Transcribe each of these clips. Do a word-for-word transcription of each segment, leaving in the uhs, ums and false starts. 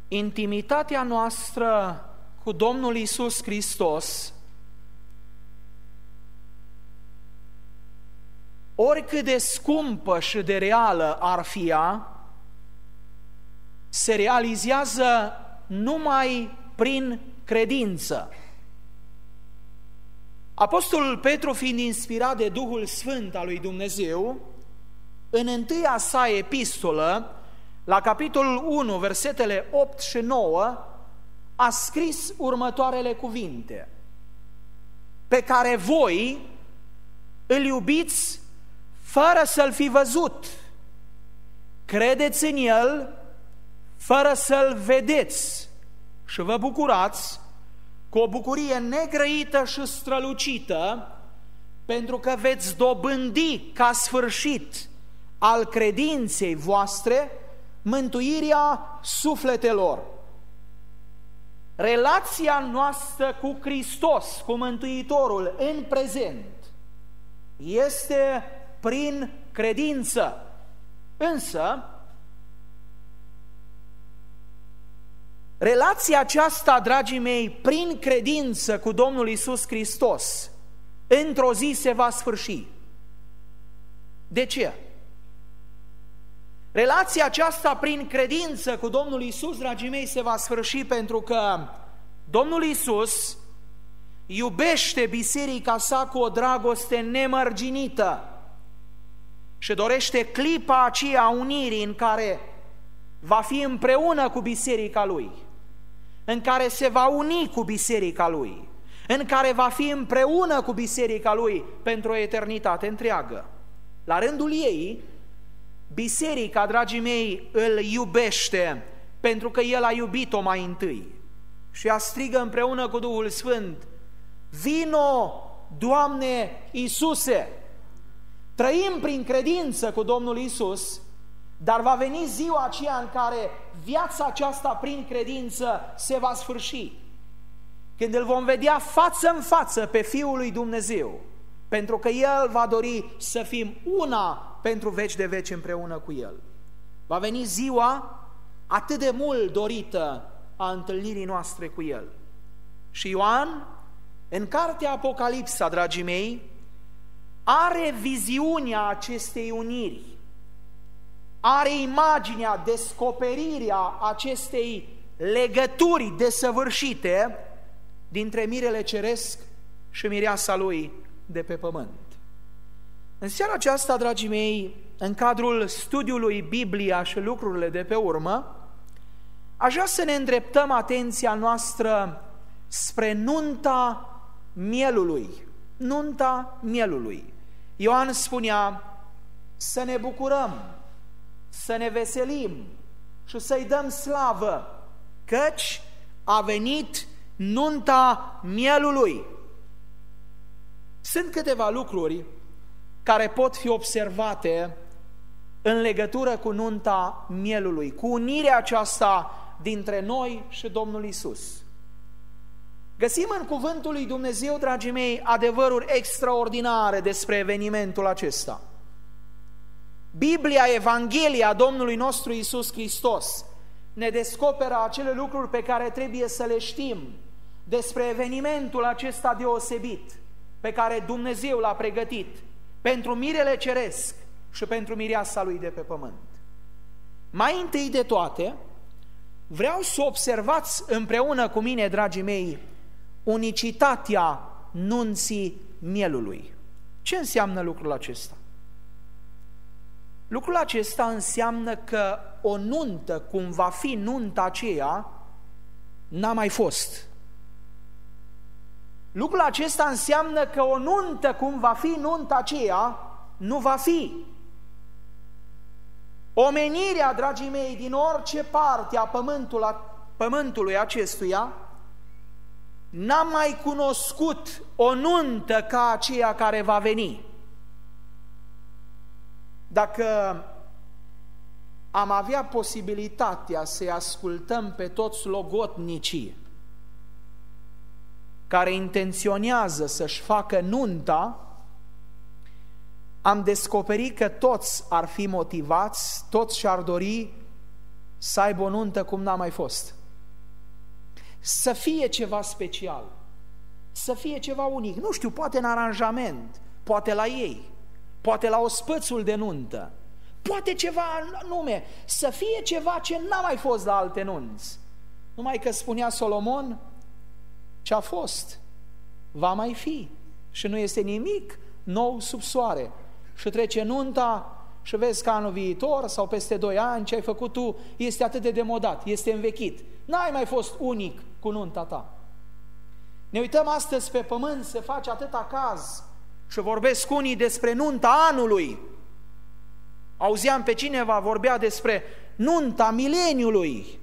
intimitatea noastră cu Domnul Iisus Hristos, oricât de scumpă și de reală ar fi ea, se realizează numai prin credință. Apostolul Petru, fiind inspirat de Duhul Sfânt al lui Dumnezeu, în întâia sa epistolă, la capitolul unu, versetele opt și nouă, a scris următoarele cuvinte: pe care voi îl iubiți fără să-l fi văzut, credeți în el fără să-l vedeți și vă bucurați cu o bucurie negrăită și strălucită, pentru că veți dobândi ca sfârșit al credinței voastre mântuirea sufletelor. Relația noastră cu Hristos, cu Mântuitorul, în prezent, este prin credință. Însă, relația aceasta, dragii mei, prin credință cu Domnul Iisus Hristos, într-o zi se va sfârși. De ce? Relația aceasta prin credință cu Domnul Iisus, dragii mei, se va sfârși pentru că Domnul Iisus iubește biserica sa cu o dragoste nemărginită și dorește clipa aceea a unirii în care va fi împreună cu biserica Lui, în care se va uni cu biserica Lui, în care va fi împreună cu biserica Lui pentru o eternitate întreagă. La rândul ei, biserica, dragii mei, îl iubește pentru că El a iubit-o mai întâi și ea strigă împreună cu Duhul Sfânt: vino, Doamne Iisuse! Trăim prin credință cu Domnul Iisus, dar va veni ziua aceea în care viața aceasta prin credință se va sfârși, când îl vom vedea față în față pe Fiul lui Dumnezeu, pentru că El va dori să fim una pentru veci de veci împreună cu El. Va veni ziua atât de mult dorită a întâlnirii noastre cu El. Și Ioan, în cartea Apocalipsa, dragii mei, are viziunea acestei uniri, are imaginea, descoperirea acestei legături desăvârșite dintre mirele ceresc și mireasa lui de pe pământ. În seara aceasta, dragii mei, în cadrul studiului Biblia și lucrurile de pe urmă, aș vrea să ne îndreptăm atenția noastră spre nunta mielului. Nunta mielului. Ioan spunea să ne bucurăm, să ne veselim și să-i dăm slavă, căci a venit nunta mielului. Sunt câteva lucruri care pot fi observate în legătură cu nunta mielului, cu unirea aceasta dintre noi și Domnul Iisus. Găsim în cuvântul lui Dumnezeu, dragii mei, adevăruri extraordinare despre evenimentul acesta. Biblia, Evanghelia Domnului nostru Iisus Hristos ne descoperă acele lucruri pe care trebuie să le știm despre evenimentul acesta deosebit pe care Dumnezeu l-a pregătit pentru mirele ceresc și pentru mireasa lui de pe pământ. Mai întâi de toate, vreau să observați împreună cu mine, dragii mei, unicitatea nunții mielului. Ce înseamnă lucrul acesta? Lucrul acesta înseamnă că o nuntă, cum va fi nunta aceea, n-a mai fost. Lucrul acesta înseamnă că o nuntă, cum va fi nunta aceea, nu va fi. Omenirea, dragii mei, din orice parte a pământului acestuia n-a mai cunoscut o nuntă ca aceea care va veni. Dacă am avea posibilitatea să-i ascultăm pe toți logotnicii care intenționează să-și facă nunta, am descoperit că toți ar fi motivați, toți și-ar dori să aibă o nuntă cum n-a mai fost. Să fie ceva special, să fie ceva unic, nu știu, poate în aranjament, poate la ei, poate la ospățul de nuntă, poate ceva anume, să fie ceva ce n-a mai fost la alte nunți. Numai că spunea Solomon, ce a fost, va mai fi și nu este nimic nou sub soare. Și trece nunta și vezi că anul viitor sau peste doi ani ce ai făcut tu este atât de demodat, este învechit. N-ai mai fost unic cu nunta ta. Ne uităm astăzi pe pământ, se face atâta caz și vorbesc unii despre nunta anului. Auzeam pe cineva vorbea despre nunta mileniului.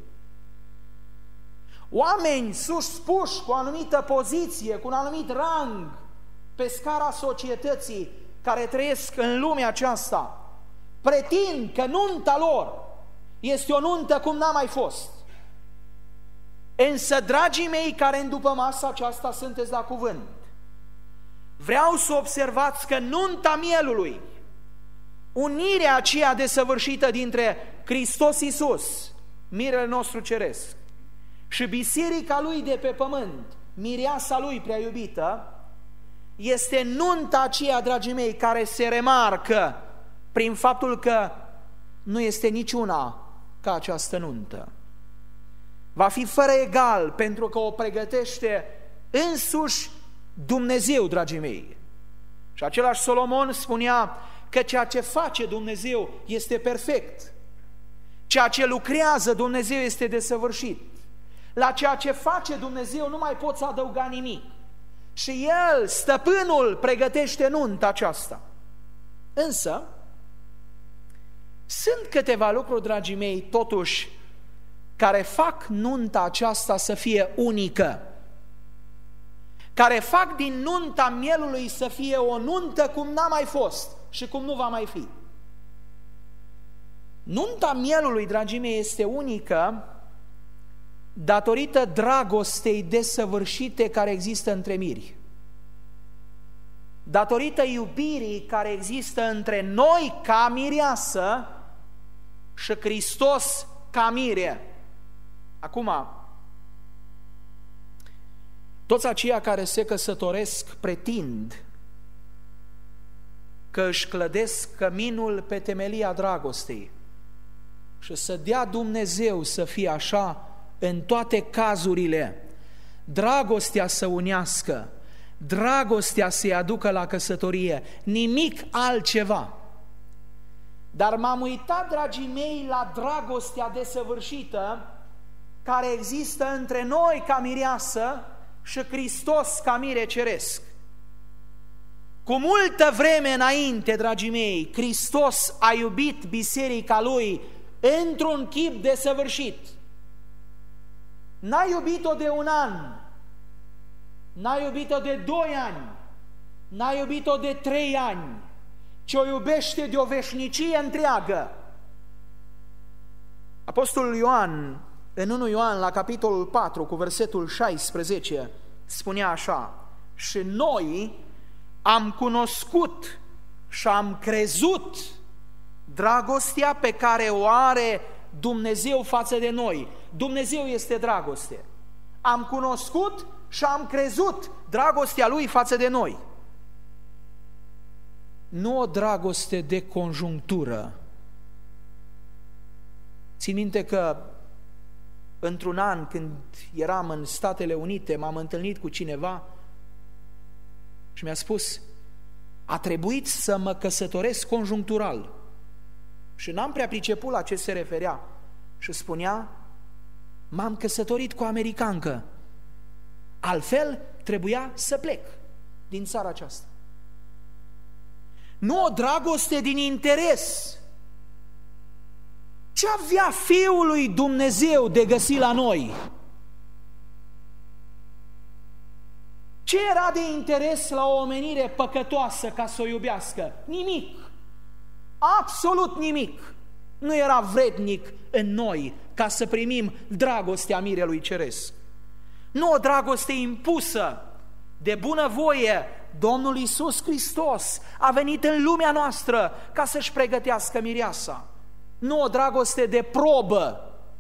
Oameni suspuși cu o anumită poziție, cu un anumit rang pe scara societății care trăiesc în lumea aceasta, pretind că nunta lor este o nuntă cum n-a mai fost. Însă, dragii mei care în după masa aceasta sunteți la cuvânt, vreau să observați că nunta mielului, unirea aceea desăvârșită dintre Hristos Iisus, mirele nostru ceresc, și biserica lui de pe pământ, mireasa lui prea iubită, este nunta aceea, dragii mei, care se remarcă prin faptul că nu este niciuna ca această nuntă. Va fi fără egal pentru că o pregătește însuși Dumnezeu, dragii mei. Și același Solomon spunea că ceea ce face Dumnezeu este perfect. Ceea ce lucrează Dumnezeu este desăvârșit. La ceea ce face Dumnezeu nu mai poți adăuga nimic. Și El, stăpânul, pregătește nunta aceasta. Însă, sunt câteva lucruri, dragii mei, totuși, care fac nunta aceasta să fie unică, care fac din nunta mielului să fie o nuntă cum n-a mai fost și cum nu va mai fi. Nunta mielului, dragii mei, este unică datorită dragostei desăvârșite care există între miri, datorită iubirii care există între noi ca mireasă și Hristos ca mire. Acum, toți aceia care se căsătoresc pretind că își clădesc căminul pe temelia dragostei și să dea Dumnezeu să fie așa în toate cazurile, dragostea să unească, dragostea să-i aducă la căsătorie, nimic altceva. Dar m-am uitat, dragii mei, la dragostea desăvârșită care există între noi ca mireasă și Hristos ca mire ceresc. Cu multă vreme înainte, dragii mei, Hristos a iubit biserica Lui într-un chip desăvârșit. N-a iubit-o de un an, n-a iubit-o de doi ani, n-a iubit-o de trei ani, ci o iubește de o veșnicie întreagă. Apostolul Ioan, în întâi Ioan, la capitolul patru, cu versetul șaisprezece, spunea așa: și noi am cunoscut și am crezut dragostea pe care o are Dumnezeu față de noi. Dumnezeu este dragoste. Am cunoscut și am crezut dragostea Lui față de noi. Nu o dragoste de conjunctură. Țin minte că într-un an, când eram în Statele Unite, m-am întâlnit cu cineva și mi-a spus: a trebuit să mă căsătoresc conjunctural. Și n-am prea priceput la ce se referea. Și spunea: m-am căsătorit cu o americancă, altfel trebuia să plec din țara aceasta. Nu o dragoste din interes. Ce avea Fiul lui Dumnezeu de găsit la noi? Ce era de interes la o omenire păcătoasă ca să o iubească? Nimic. Absolut nimic. Nu era vrednic în noi ca să primim dragostea mirelui ceresc. Nu o dragoste impusă de bunăvoie. Domnul Iisus Hristos a venit în lumea noastră ca să-și pregătească mireasa. Nu o dragoste de probă,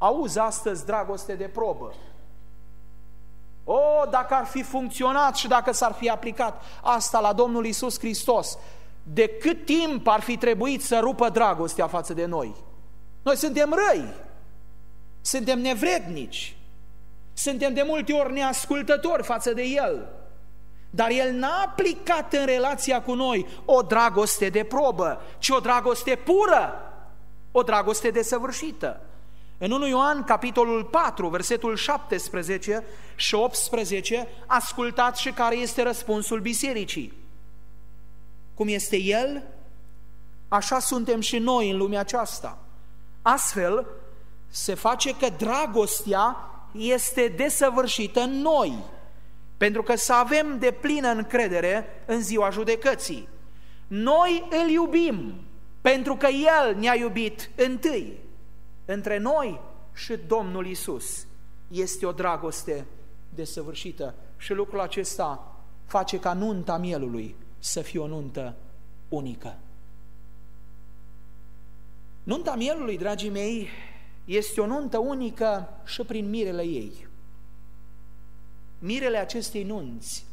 Auzi astăzi dragoste de probă. O, dacă ar fi funcționat și dacă s-ar fi aplicat asta la Domnul Iisus Hristos, de cât timp ar fi trebuit să rupă dragostea față de noi? Noi suntem răi, suntem nevrednici, suntem de multe ori neascultători față de El, dar El n-a aplicat în relația cu noi o dragoste de probă, ci o dragoste pură, o dragoste desăvârșită. În întâi Ioan, capitolul patru, versetul șaptesprezece și optsprezece, ascultați și care este răspunsul bisericii. Cum este El, așa suntem și noi în lumea aceasta. Astfel, se face că dragostea este desăvârșită în noi, pentru că să avem deplină încredere în ziua judecății. Noi îl iubim, pentru că El ne-a iubit întâi. Între noi și Domnul Iisus este o dragoste desăvârșită și lucrul acesta face ca nunta mielului să fie o nuntă unică. Nunta mielului, dragii mei, este o nuntă unică și prin mirele ei. Mirele acestei nunți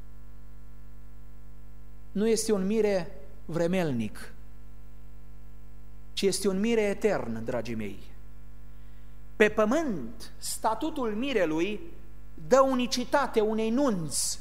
nu este un mire vremelnic, ci este un mire etern, dragii mei. Pe pământ, statutul mirelui dă unicitate unei nunți.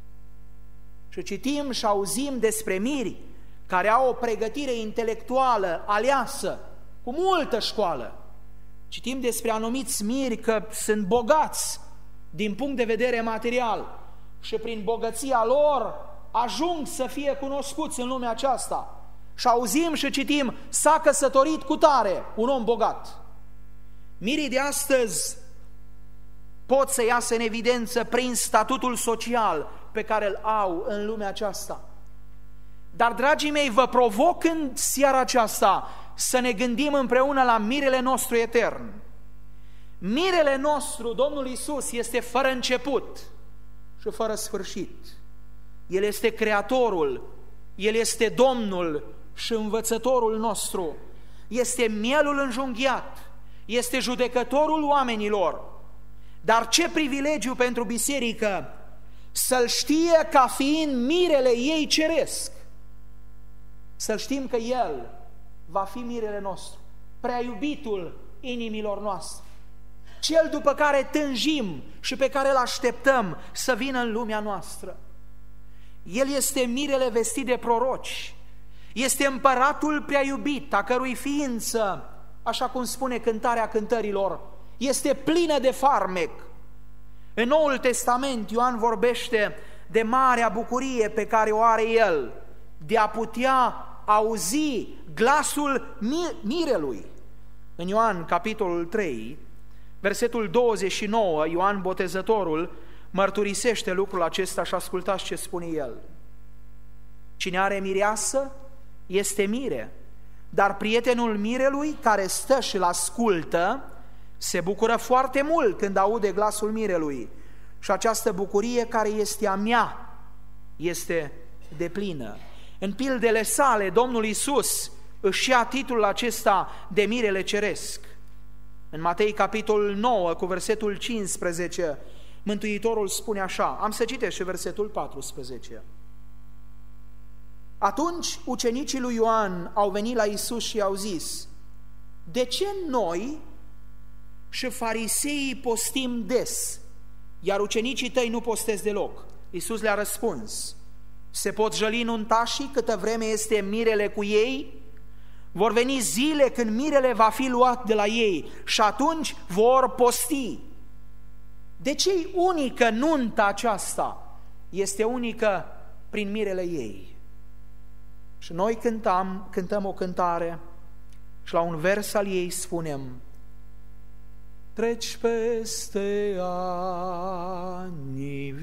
Și citim și auzim despre miri care au o pregătire intelectuală aleasă, cu multă școală. Citim despre anumiți miri că sunt bogați din punct de vedere material și prin bogăția lor ajung să fie cunoscuți în lumea aceasta. Și auzim și citim, s-a căsătorit cu tare, un om bogat. Mirii de astăzi pot să iasă în evidență prin statutul social pe care îl au în lumea aceasta. Dar, dragii mei, vă provoc în seara aceasta să ne gândim împreună la mirele nostru etern. Mirele nostru, Domnul Iisus, este fără început și fără sfârșit. El este Creatorul, El este Domnul și Învățătorul nostru, este mielul înjunghiat, este judecătorul oamenilor. Dar ce privilegiu pentru biserică să-L știe ca fiind mirele ei ceresc, să știm că El va fi mirele nostru, prea iubitul inimilor noastre, Cel după care tânjim și pe care îl așteptăm să vină în lumea noastră. El este mirele vestit de proroci, este împăratul prea iubit, a cărui ființă, așa cum spune Cântarea Cântărilor, este plină de farmec. În Noul Testament Ioan vorbește de marea bucurie pe care o are el, de a putea auzi glasul mirelui. În Ioan, capitolul trei, versetul douăzeci și nouă, Ioan Botezătorul mărturisește lucrul acesta și ascultați ce spune el. Cine are mireasă este mire, dar prietenul mirelui care stă și îl ascultă se bucură foarte mult când aude glasul mirelui și această bucurie care este a mea este deplină. În pildele sale, Domnul Iisus își ia titlul acesta de mirele ceresc. În Matei, capitolul nouă, cu versetul cincisprezece, Mântuitorul spune așa, am să citesc și versetul paisprezece. Atunci ucenicii lui Ioan au venit la Iisus și i-au zis, de ce noi și fariseii postim des, iar ucenicii tăi nu postesc deloc? Iisus le-a răspuns, se pot jăli nuntașii câtă vreme este mirele cu ei? Vor veni zile când mirele va fi luat de la ei și atunci vor posti. De ce-i unică nunta aceasta? Este unică prin mirele ei. Și noi cântăm, cântăm o cântare și la un vers al ei spunem, treci peste anii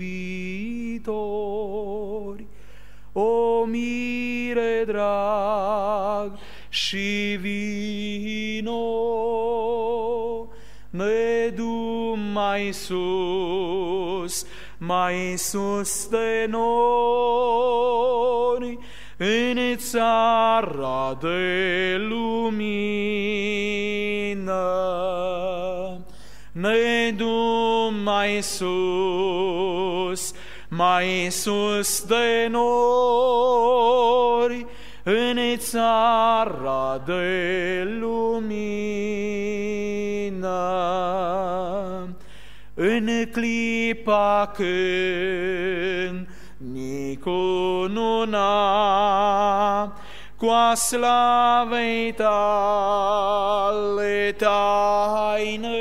viitori, o mire drag și vino, ne dum mai sus, mai sus de noi, în țara de lumină. ne dum mai sus, mai sus de nori, în țara de lumină. În clipa când ni cununa cu-a slavei tale taine,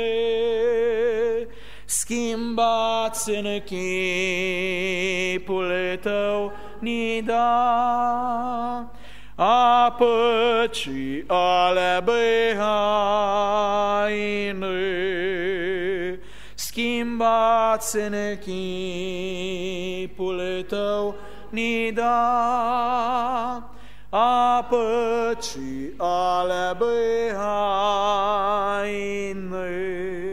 schimbați în chipul tău ni da, a păcii ale behaine, schimbați în chipul tău ni da, a păcii ale behaine.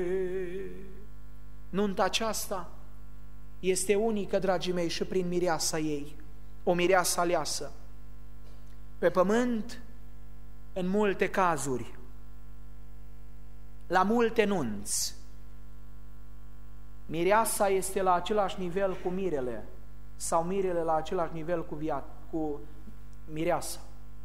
Nunta aceasta este unică, dragii mei, și prin mireasa ei, o mireasă aleasă. Pe pământ, în multe cazuri, la multe nunți, mireasa este la același nivel cu mirele sau mirele la același nivel cu, via, cu mireasa.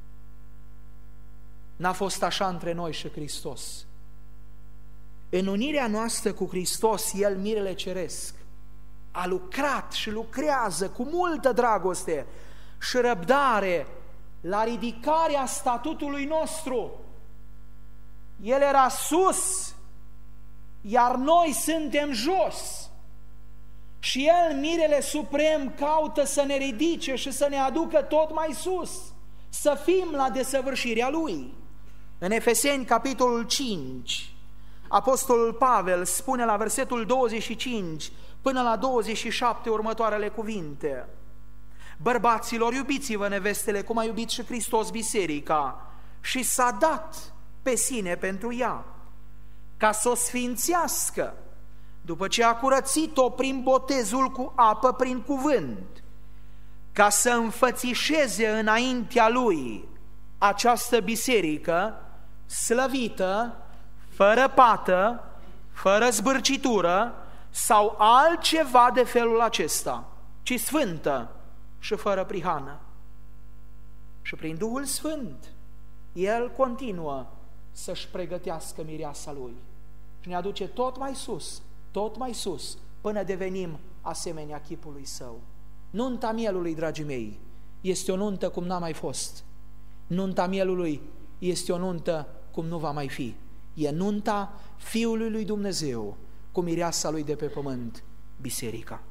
N-a fost așa între noi și Hristos. În unirea noastră cu Hristos, El, mirele ceresc, a lucrat și lucrează cu multă dragoste și răbdare la ridicarea statutului nostru. El era sus, iar noi suntem jos. Și El, mirele suprem, caută să ne ridice și să ne aducă tot mai sus, să fim la desăvârșirea Lui. În Efeseni, capitolul cinci, Apostolul Pavel spune la versetul douăzeci și cinci până la douăzeci și șapte următoarele cuvinte: bărbaților, iubiți-vă nevestele cum a iubit și Hristos biserica și s-a dat pe sine pentru ea, ca să o sfințească, după ce a curățit-o prin botezul cu apă prin cuvânt, ca să înfățișeze înaintea Lui această biserică slăvită, fără pată, fără zbârcitură sau altceva de felul acesta, ci sfântă și fără prihană. Și prin Duhul Sfânt El continuă să-și pregătească mireasa Lui și ne aduce tot mai sus, tot mai sus, până devenim asemenea chipului Său. Nunta mielului, dragii mei, este o nuntă cum n-a mai fost. Nunta mielului este o nuntă cum nu va mai fi. E nunta Fiului lui Dumnezeu cu mireasa Lui de pe pământ, biserica.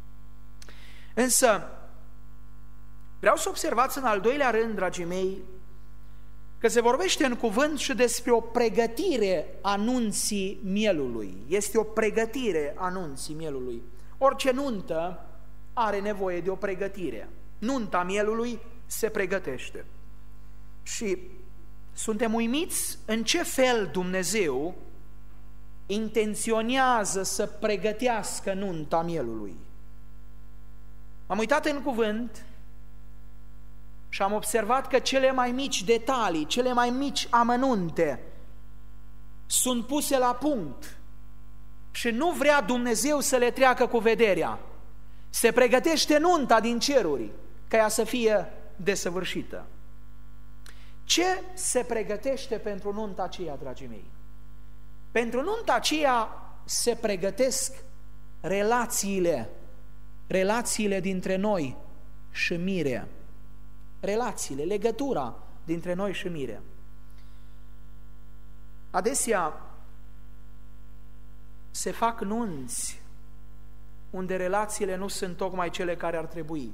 Însă, vreau să observați în al doilea rând, dragii mei, că se vorbește în cuvânt și despre o pregătire a nunții mielului. Este o pregătire a nunții mielului. Orice nuntă are nevoie de o pregătire. Nunta mielului se pregătește. Și suntem uimiți în ce fel Dumnezeu intenționează să pregătească nunta mielului. Am uitat în cuvânt și am observat că cele mai mici detalii, cele mai mici amănunte sunt puse la punct și nu vrea Dumnezeu să le treacă cu vederea. Se pregătește nunta din ceruri ca ea să fie desăvârșită. Ce se pregătește pentru nunta aceea, dragii mei? Pentru nunta aceea se pregătesc relațiile, relațiile dintre noi și mire, relațiile, legătura dintre noi și mire. Adesea se fac nunți unde relațiile nu sunt tocmai cele care ar trebui.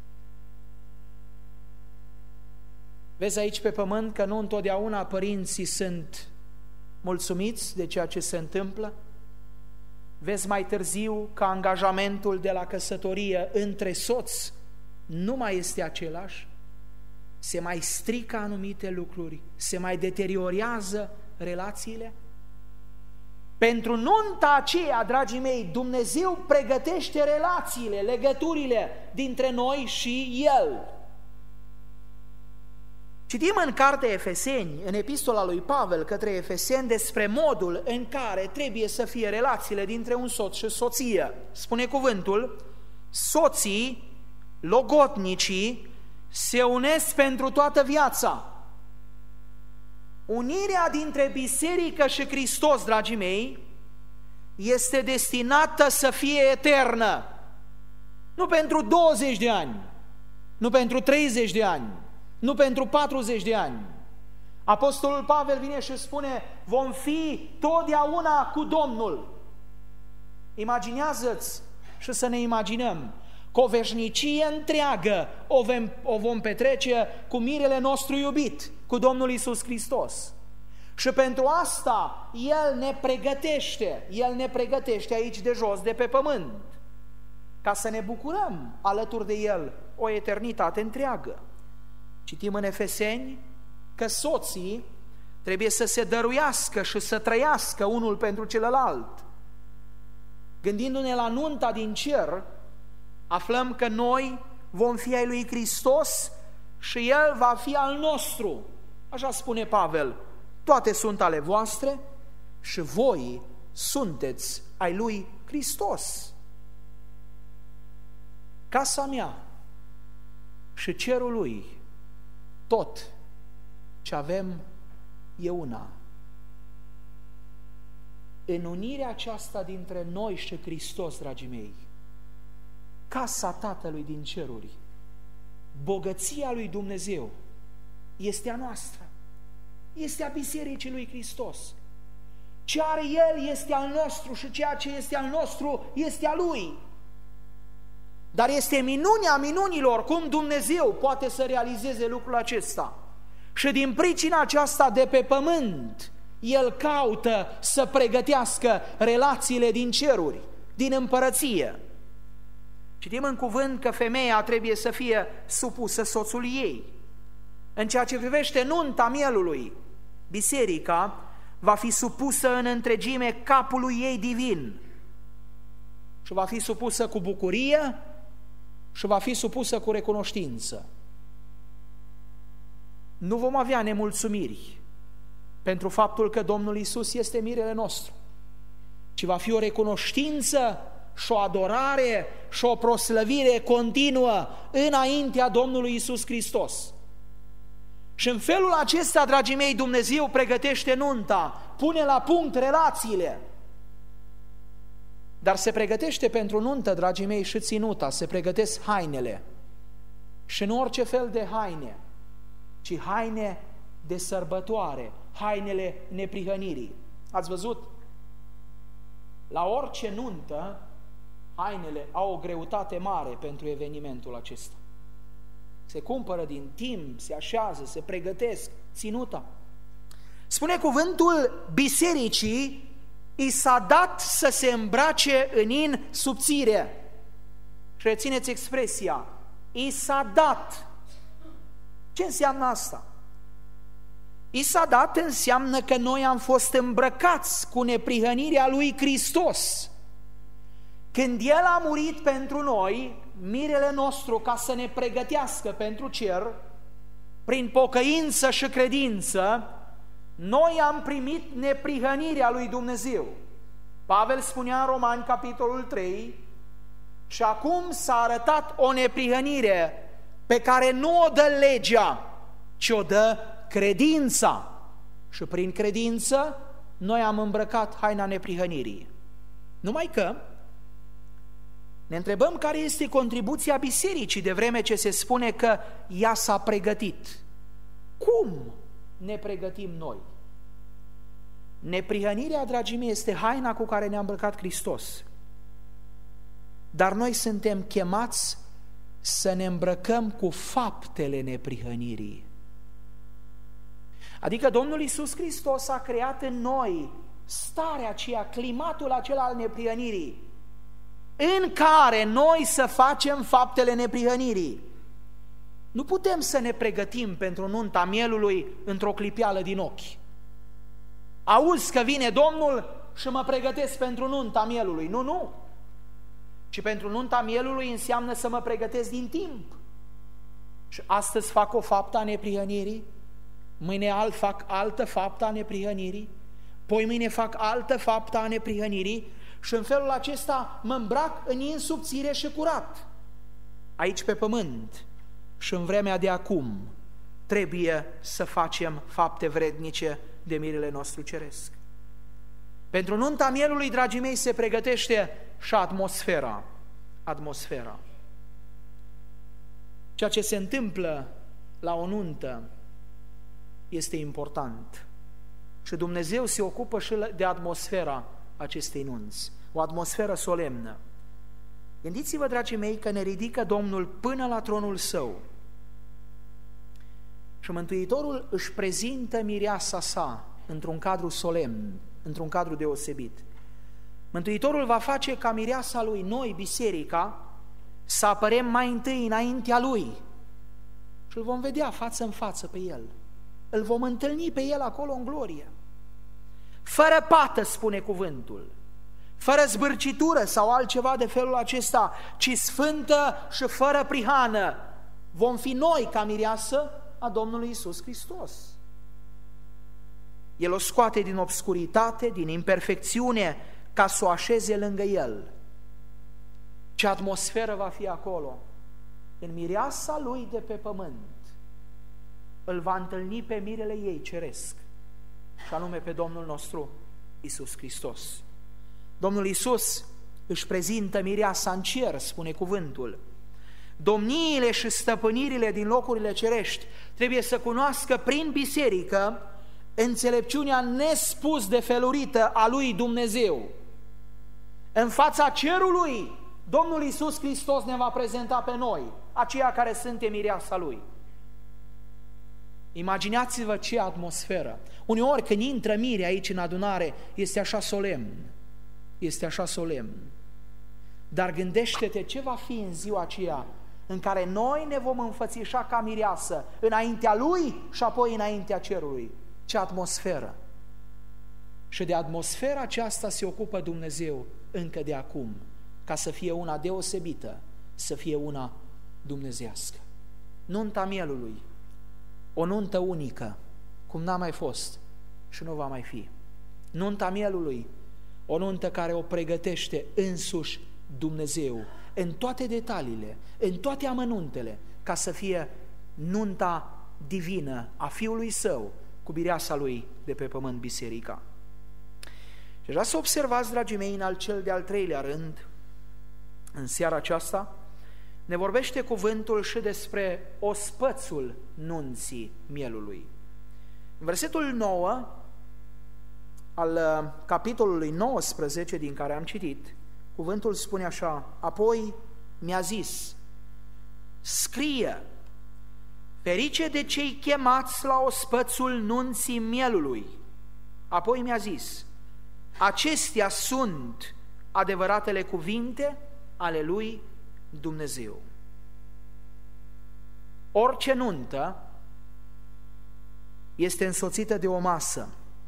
Vezi aici pe pământ că nu întotdeauna părinții sunt mulțumiți de ceea ce se întâmplă. Vezi mai târziu că angajamentul de la căsătorie între soți nu mai este același. Se mai strică anumite lucruri, se mai deteriorează relațiile. Pentru nunta aceea, dragii mei, Dumnezeu pregătește relațiile, legăturile dintre noi și El. Citim în cartea Efeseni, în epistola lui Pavel către Efeseni, despre modul în care trebuie să fie relațiile dintre un soț și soție. Spune cuvântul: soții, logotnicii, se unesc pentru toată viața. Unirea dintre biserică și Hristos, dragii mei, este destinată să fie eternă. Nu pentru douăzeci de ani, nu pentru treizeci de ani, nu pentru patruzeci de ani. Apostolul Pavel vine și spune: vom fi totdeauna cu Domnul. Imaginează-ți și să ne imaginăm că o veșnicie întreagă o vom, o vom petrece cu mirele nostru iubit, cu Domnul Iisus Hristos. Și pentru asta El ne pregătește, El ne pregătește aici de jos, de pe pământ, ca să ne bucurăm alături de El o eternitate întreagă. Citim în Efeseni că soții trebuie să se dăruiască și să trăiască unul pentru celălalt. Gândindu-ne la nunta din cer, aflăm că noi vom fi ai lui Hristos și El va fi al nostru. Așa spune Pavel: toate sunt ale voastre și voi sunteți ai lui Hristos. Casa mea și cerul lui, tot ce avem e una. În unirea aceasta dintre noi și Hristos, dragii mei, casa Tatălui din ceruri, bogăția lui Dumnezeu este a noastră, este a Bisericii lui Hristos. Ce are El este al nostru și ceea ce este al nostru este al Lui. Dar este minunea minunilor cum Dumnezeu poate să realizeze lucrul acesta. Și din pricina aceasta de pe pământ, El caută să pregătească relațiile din ceruri, din împărăție. Citim în cuvânt că femeia trebuie să fie supusă soțului ei. În ceea ce privește nunta mielului, biserica va fi supusă în întregime capului ei divin și va fi supusă cu bucurie și va fi supusă cu recunoștință. Nu vom avea nemulțumiri pentru faptul că Domnul Iisus este mirele nostru, ci va fi o recunoștință și o adorare și o proslăvire continuă înaintea Domnului Iisus Hristos. Și în felul acesta, dragii mei, Dumnezeu pregătește nunta, pune la punct relațiile. Dar se pregătește pentru nuntă, dragii mei, și ținuta, se pregătesc hainele. Și nu orice fel de haine, ci haine de sărbătoare, hainele neprihănirii. Ați văzut? La orice nuntă, hainele au o greutate mare pentru evenimentul acesta. Se cumpără din timp, se așează, se pregătesc, ținuta. Spune cuvântul: bisericii i s-a dat să se îmbrace în in subțire. Și rețineți expresia: i s-a dat. Ce înseamnă asta? I s-a dat înseamnă că noi am fost îmbrăcați cu neprihănirea lui Hristos. Când El a murit pentru noi, mirele nostru, ca să ne pregătească pentru cer, prin pocăință și credință, noi am primit neprihănirea lui Dumnezeu. Pavel spunea în Romani, capitolul trei, și acum s-a arătat o neprihănire pe care nu o dă legea, ci o dă credința. Și prin credință noi am îmbrăcat haina neprihănirii. Numai că ne întrebăm care este contribuția bisericii, de vreme ce se spune că ea s-a pregătit. Cum ne pregătim noi? Neprihănirea, dragii mei, este haina cu care ne-a îmbrăcat Hristos. Dar noi suntem chemați să ne îmbrăcăm cu faptele neprihănirii. Adică Domnul Iisus Hristos a creat în noi starea aceea, climatul acela al neprihănirii, în care noi să facem faptele neprihănirii. Nu putem să ne pregătim pentru nunta mielului într-o clipeală din ochi. Auzi că vine Domnul și mă pregătesc pentru nunta mielului. Nu, nu. Ci pentru nunta mielului înseamnă să mă pregătesc din timp. Și astăzi fac o faptă a neprihănirii, mâine alt fac altă faptă a neprihănirii, poi mâine fac altă faptă a neprihănirii și în felul acesta mă îmbrac în insubțire și curat. Aici pe pământ și în vremea de acum trebuie să facem fapte vrednice de mirele nostru ceresc. Pentru nunta mielului, dragii mei, se pregătește și atmosfera. Atmosfera. Ceea ce se întâmplă la o nuntă este important. Și Dumnezeu se ocupă și de atmosfera acestei nunți. O atmosferă solemnă. Gândiți-vă, dragii mei, că ne ridică Domnul până la tronul Său. Și Mântuitorul își prezintă mireasa sa într-un cadru solemn, într-un cadru deosebit. Mântuitorul va face ca mireasa Lui, noi, biserica, să apărem mai întâi înaintea Lui și îl vom vedea față în față pe El. Îl vom întâlni pe El acolo în glorie. Fără pată, spune cuvântul, fără zbârcitură sau altceva de felul acesta, ci sfântă și fără prihană, vom fi noi ca mireasă a Domnului Iisus Hristos. El o scoate din obscuritate, din imperfecțiune, ca să o așeze lângă El. Ce atmosferă va fi acolo! În mireasa Lui de pe pământ îl va întâlni pe mirele ei ceresc, și anume pe Domnul nostru Iisus Hristos. Domnul Iisus își prezintă mireasa în cer, spune cuvântul. Domniile și stăpânirile din locurile cerești trebuie să cunoască prin biserică înțelepciunea nespus de felurită a lui Dumnezeu. În fața cerului, Domnul Iisus Hristos ne va prezenta pe noi, aceia care suntem mireasa Lui. Imaginați-vă ce atmosferă. Uneori când intră mire aici în adunare, este așa solemn. Este așa solemn. Dar gândește-te ce va fi în ziua aceea în care noi ne vom înfățișa ca mireasă înaintea Lui și apoi înaintea cerului. Ce atmosferă! Și de atmosfera aceasta se ocupă Dumnezeu încă de acum, ca să fie una deosebită, să fie una dumnezească. Nunta mielului, o nuntă unică, cum n-a mai fost și nu va mai fi. Nunta mielului, o nuntă care o pregătește însuși Dumnezeu, în toate detaliile, în toate amănuntele, ca să fie nunta divină a Fiului Său cu mireasa Lui de pe pământ, biserica. Și vreau să observați, dragii mei, în al cel de-al treilea rând, în seara aceasta, ne vorbește cuvântul și despre ospățul nunții mielului. În versetul nouă al capitolului nouăsprezece din care am citit, cuvântul spune așa: apoi mi-a zis, scrie, ferice de cei chemați la ospățul nunții mielului. Apoi mi-a zis, acestea sunt adevăratele cuvinte ale lui Dumnezeu. Orice nuntă este însoțită de o masă.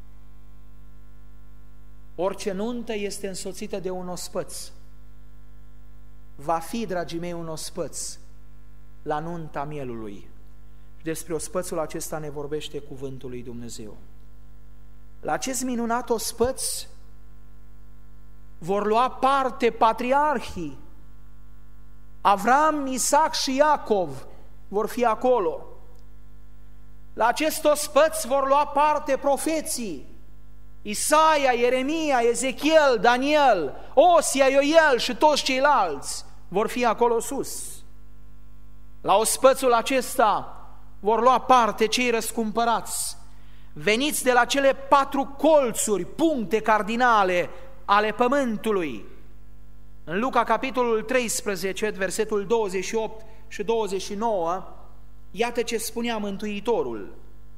Orice nuntă este însoțită de un ospăț. Va fi, dragii mei, un ospăț la nunta mielului. Și despre ospățul acesta ne vorbește cuvântul lui Dumnezeu. La acest minunat ospăț vor lua parte patriarhii. Avram, Isaac și Iacov vor fi acolo. La acest ospăț vor lua parte profeții: Isaia, Ieremia, Ezechiel, Daniel, Osia, Ioel și toți ceilalți vor fi acolo sus. La ospățul acesta vor lua parte cei răscumpărați, veniți de la cele patru colțuri, puncte cardinale ale pământului. În Luca, capitolul treisprezece, versetul douăzeci și opt și douăzeci și nouă, iată ce spunea Mântuitorul: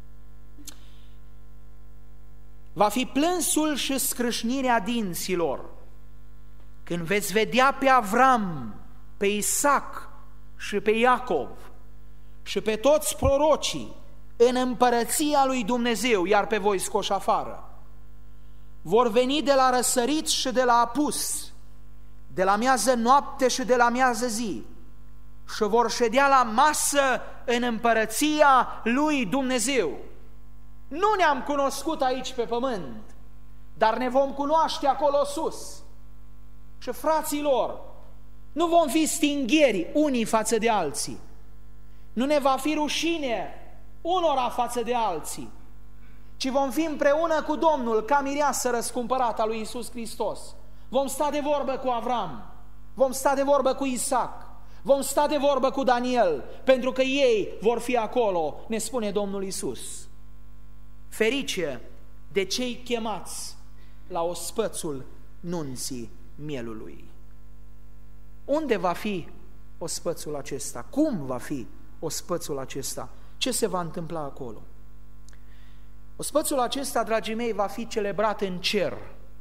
va fi plânsul și scrâșnirea dinților când veți vedea pe Avram, pe Isaac și pe Iacov și pe toți prorocii în împărăția lui Dumnezeu, iar pe voi scoși afară. Vor veni de la răsărit și de la apus, de la miază noapte și de la miază zi, și vor ședea la masă în împărăția lui Dumnezeu. Nu ne-am cunoscut aici pe pământ, dar ne vom cunoaște acolo sus. Și fraților, nu vom fi stingheri unii față de alții. Nu ne va fi rușine unora față de alții, ci vom fi împreună cu Domnul ca mireasă răscumpărată a lui Iisus Hristos. Vom sta de vorbă cu Avram, vom sta de vorbă cu Isaac, vom sta de vorbă cu Daniel, pentru că ei vor fi acolo, ne spune Domnul Iisus. Ferice de cei chemați la ospățul nunții mielului. Unde va fi ospățul acesta? Cum va fi ospățul acesta? Ce se va întâmpla acolo? Ospățul acesta, dragii mei, va fi celebrat în cer,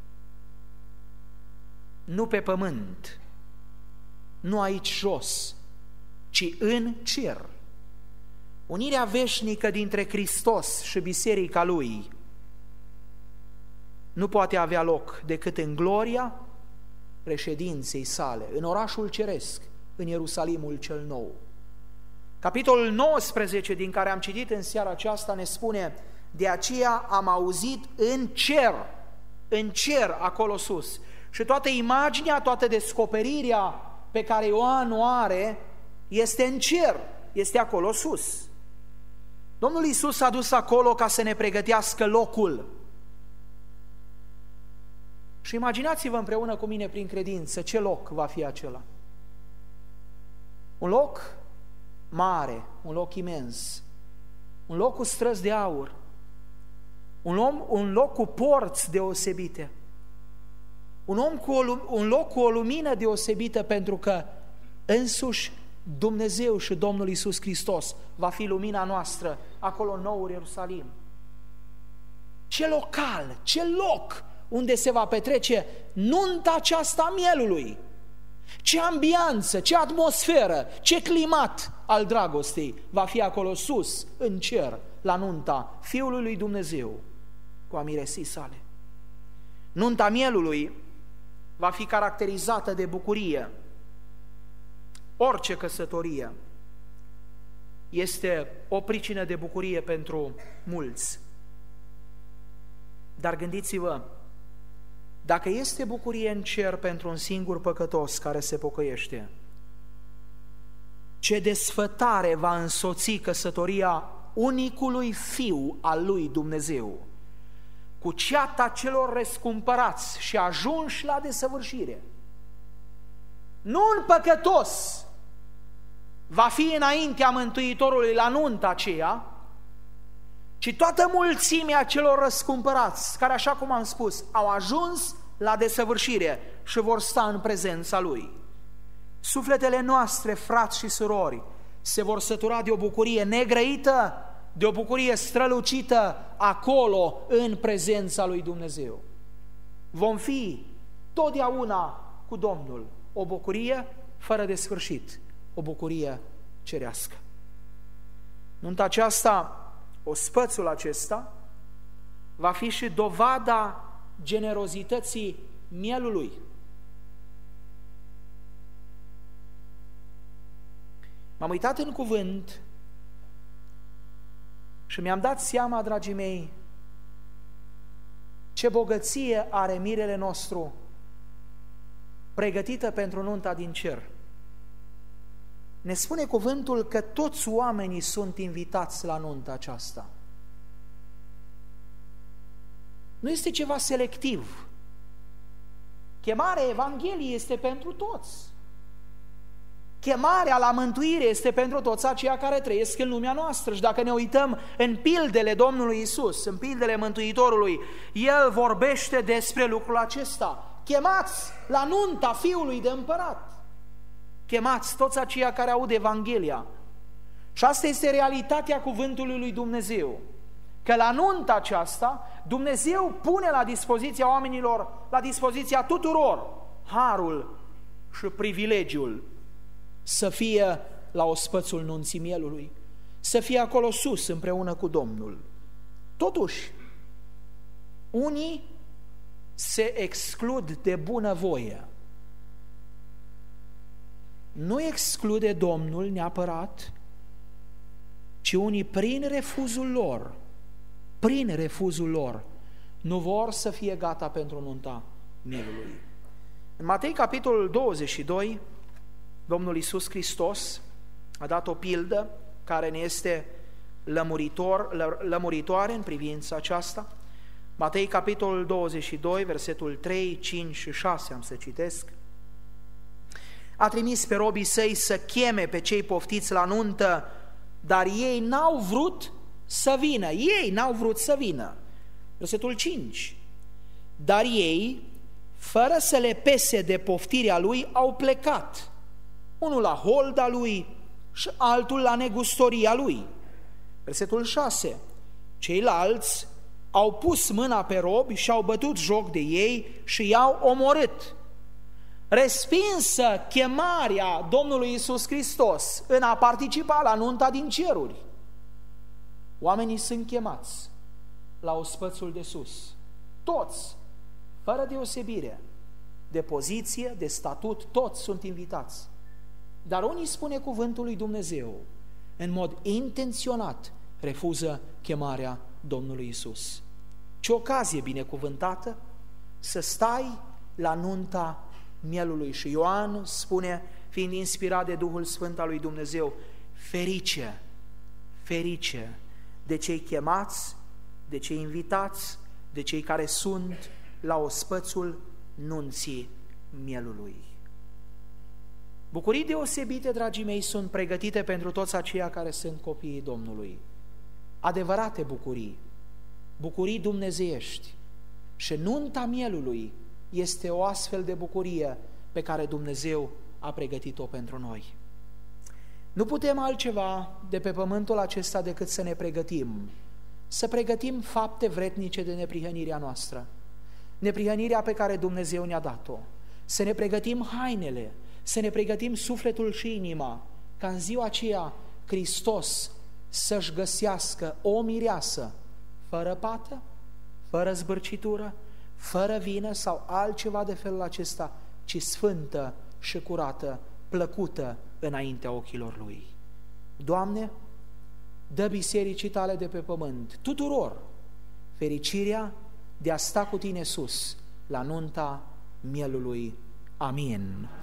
nu pe pământ, nu aici jos, ci în cer. Unirea veșnică dintre Hristos și biserica Lui nu poate avea loc decât în gloria reședinței sale, în orașul ceresc, în Ierusalimul cel nou. Capitolul nouăsprezece, din care am citit în seara aceasta, ne spune: de aceea am auzit în cer, în cer acolo sus. Și toată imaginea, toată descoperirea pe care Ioan o are este în cer, este acolo sus. Domnul Iisus s-a dus acolo ca să ne pregătească locul. Și imaginați-vă împreună cu mine prin credință ce loc va fi acela. Un loc mare, un loc imens, un loc cu străzi de aur, un, om, un loc cu porți deosebite, un, om cu o, un loc cu o lumină deosebită, pentru că însuși Dumnezeu și Domnul Iisus Hristos va fi lumina noastră acolo în noul Ierusalim. Ce local, ce loc unde se va petrece nunta aceasta a mielului! Ce ambianță, ce atmosferă, ce climat al dragostei va fi acolo sus, în cer, la nunta Fiului lui Dumnezeu cu a miresii sale. Nunta mielului va fi caracterizată de bucurie. Orice căsătorie este o pricină de bucurie pentru mulți. Dar gândiți-vă, dacă este bucurie în cer pentru un singur păcătos care se pocăiește, ce desfătare va însoți căsătoria unicului Fiu al lui Dumnezeu cu ceata celor răscumpărați și ajunși la desăvârșire. Nu un păcătos va fi înaintea Mântuitorului la nunta aceea, ci toată mulțimea celor răscumpărați, care, așa cum am spus, au ajuns la desăvârșire și vor sta în prezența Lui. Sufletele noastre, frați și surori, se vor sătura de o bucurie negrăită, de o bucurie strălucită acolo, în prezența lui Dumnezeu. Vom fi totdeauna cu Domnul, o bucurie fără de sfârșit, o bucurie cerească. Nunta aceasta, ospățul acesta, va fi și dovada generozității mielului. M-am uitat în cuvânt și mi-am dat seama, dragii mei, ce bogăție are mirele nostru pregătită pentru nunta din cer. Ne spune cuvântul că toți oamenii sunt invitați la nunta aceasta. Nu este ceva selectiv. Chemarea Evangheliei este pentru toți. Chemarea la mântuire este pentru toți aceia care trăiesc în lumea noastră. Și dacă ne uităm în pildele Domnului Isus, în pildele Mântuitorului, El vorbește despre lucrul acesta. Chemați la nunta Fiului de Împărat. Chemați toți aceia care aud Evanghelia. Și asta este realitatea cuvântului lui Dumnezeu. Că la nunta aceasta, Dumnezeu pune la dispoziția oamenilor, la dispoziția tuturor, harul și privilegiul să fie la ospățul nunții mielului, să fie acolo sus împreună cu Domnul. Totuși, unii se exclud de bunăvoie. Nu exclude Domnul neapărat, ci unii prin refuzul lor prin refuzul lor, nu vor să fie gata pentru nunta mielului. În Matei, capitolul douăzeci și doi, Domnul Iisus Hristos a dat o pildă care ne este lămuritor, lă, lămuritoare în privința aceasta. Matei, capitolul douăzeci și doi, versetul trei, cinci și șase, am să citesc. A trimis pe robii săi să cheme pe cei poftiți la nuntă, dar ei n-au vrut să vină. Ei n-au vrut să vină. Versetul cinci. Dar ei, fără să le pese de poftirea lui, au plecat. Unul la holda lui și altul la negustoria lui. Versetul șase. Ceilalți au pus mâna pe robi și au bătut joc de ei și i-au omorât. Respinsă chemarea Domnului Iisus Hristos în a participa la nunta din ceruri, oamenii sunt chemați la ospățul de sus. Toți, fără deosebire, de poziție, de statut, toți sunt invitați. Dar unii, spune cuvântul lui Dumnezeu, în mod intenționat refuză chemarea Domnului Iisus. Ce ocazie binecuvântată să stai la nunta mielului. Și Ioan spune, fiind inspirat de Duhul Sfânt al lui Dumnezeu, ferice, ferice de cei chemați, de cei invitați, de cei care sunt la ospățul nunții mielului. Bucurii deosebite, dragii mei, sunt pregătite pentru toți aceia care sunt copiii Domnului. Adevărate bucurii, bucurii dumnezeiești. Și nunta mielului este o astfel de bucurie pe care Dumnezeu a pregătit-o pentru noi. Nu putem altceva de pe pământul acesta decât să ne pregătim, să pregătim fapte vretnice de neprihănirea noastră, neprihănirea pe care Dumnezeu ne-a dat-o, să ne pregătim hainele, să ne pregătim sufletul și inima, ca în ziua aceea Hristos să-și găsească o mireasă fără pată, fără zbârcitură, fără vină sau altceva de felul acesta, ci sfântă și curată, plăcută înaintea ochilor Lui. Doamne, dă bisericii Tale de pe pământ, tuturor, fericirea de a sta cu Tine sus, la nunta mielului. Amin.